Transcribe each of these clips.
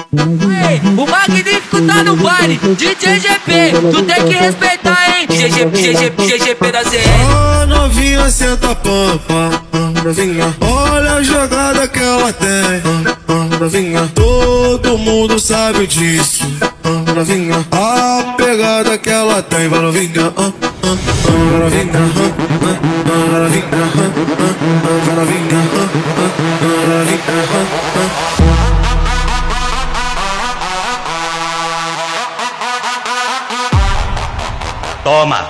Ei, o magnífico tá no baile, DJ GP, tu tem que respeitar, hein? DJ GP da ZL. Ó, novinha, senta a pampa, novinha. Olha a jogada que ela tem, novinha. Todo mundo sabe disso, novinha. A pegada que ela tem, vai novinha, novinha, novinha, novinha, novinha. Toma!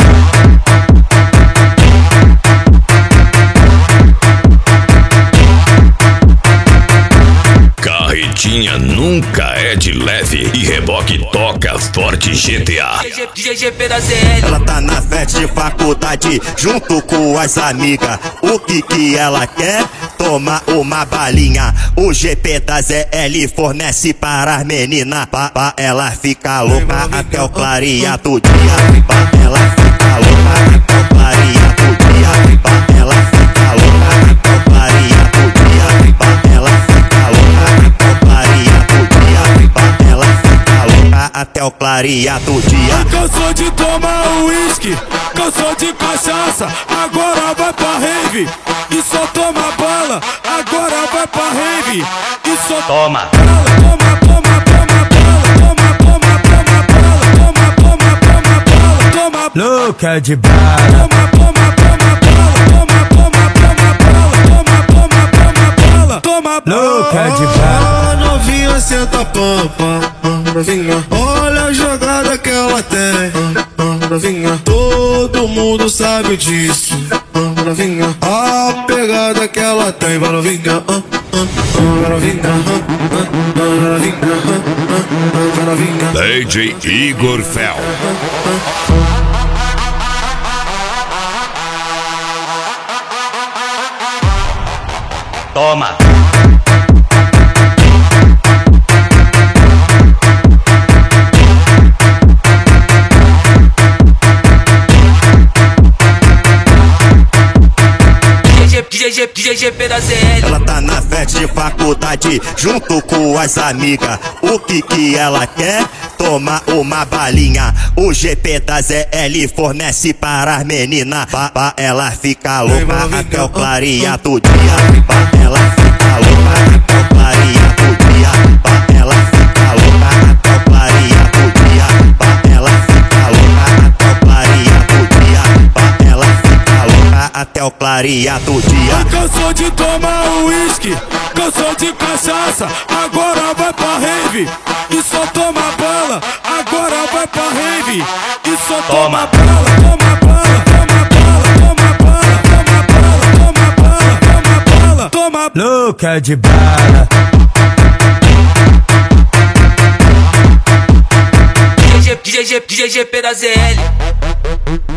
Carretinha nunca é de leve e reboque toca forte GTA. DJ GP da ZL. Ela tá na festa de faculdade junto com as amigas. O que ela quer? Toma uma balinha. O GP da ZL fornece para as meninas. Pra ela ficar louca até o clarear do dia. Pra ela ficar louca até o clarear do dia. Pra ela ficar louca até o clarear do dia. Pra ela ficar louca até o clarear do dia. Pra ela ficar louca até o clarear do dia. Cansou de tomar uísque, cansou de cachaça, agora vai pra rave e só toma bala. Agora vai pra rave e só toma. Louca de bala. Louca de bala. Novinha, senta a pampa, novinha. Olha a jogada que ela tem, novinha. Todo mundo sabe disso, novinha. A pegada que ela tem, vai novinha, novinha, novinha. DJ Igor Fel. Toma! DJ GP da ZL. Ela tá na festa de faculdade junto com as amigas. O que ela quer? Toma uma balinha. O GP da ZL fornece para as meninas. Pra ela ficar louca até o clarear do dia. Pra ela ficar louca até o clarear do dia. Pra ela ficar louca até o clarear do dia. Pra ela ficar louca até o clarear do dia. Pra ela ficar louca até o clarear do dia. Cansou de tomar uísque, cansou de cachaça, agora vai pra rave e só toma bala. Agora vai pra rave e só toma bala. Toma bala, toma bala, toma bala, toma bala, toma bala, toma bala. Louca de bala. DJ GP da ZL.